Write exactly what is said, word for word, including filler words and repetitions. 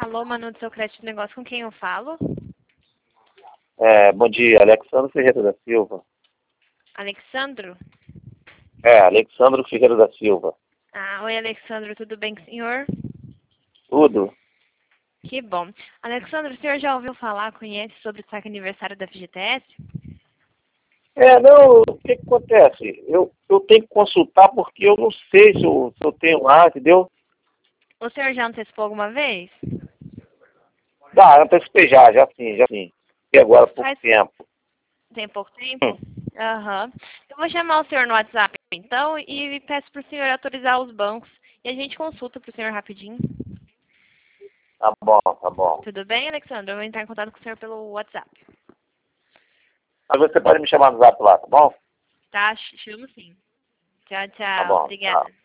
Alô, Manu do seu crédito de negócio, com quem eu falo? É, bom dia, Alexandre Ferreira da Silva. Alexandro? É, Alexandre Ferreira da Silva. Ah, oi, Alexandro, tudo bem com o senhor? Tudo? Que bom. Alexandro, o senhor já ouviu falar, conhece sobre o saque aniversário da F G T S? É, não, o que que acontece? Eu, eu tenho que consultar porque eu não sei se eu, se eu tenho lá, entendeu? O senhor já antecipou alguma vez? Dá, antecipei já, já sim, já sim. E agora há pouco Faz tempo. tem pouco tempo? Hum, Aham. Eu vou chamar o senhor no WhatsApp, então, e peço para o senhor autorizar os bancos. E a gente consulta para o senhor rapidinho. tá bom, tá bom. Tudo bem, Alexandre? Eu vou entrar em contato com o senhor pelo WhatsApp. Mas você pode me chamar no zap lá, tá bom? Tá? Chamo sim. Tchau, Tá tchau. bom, Obrigada. tchau.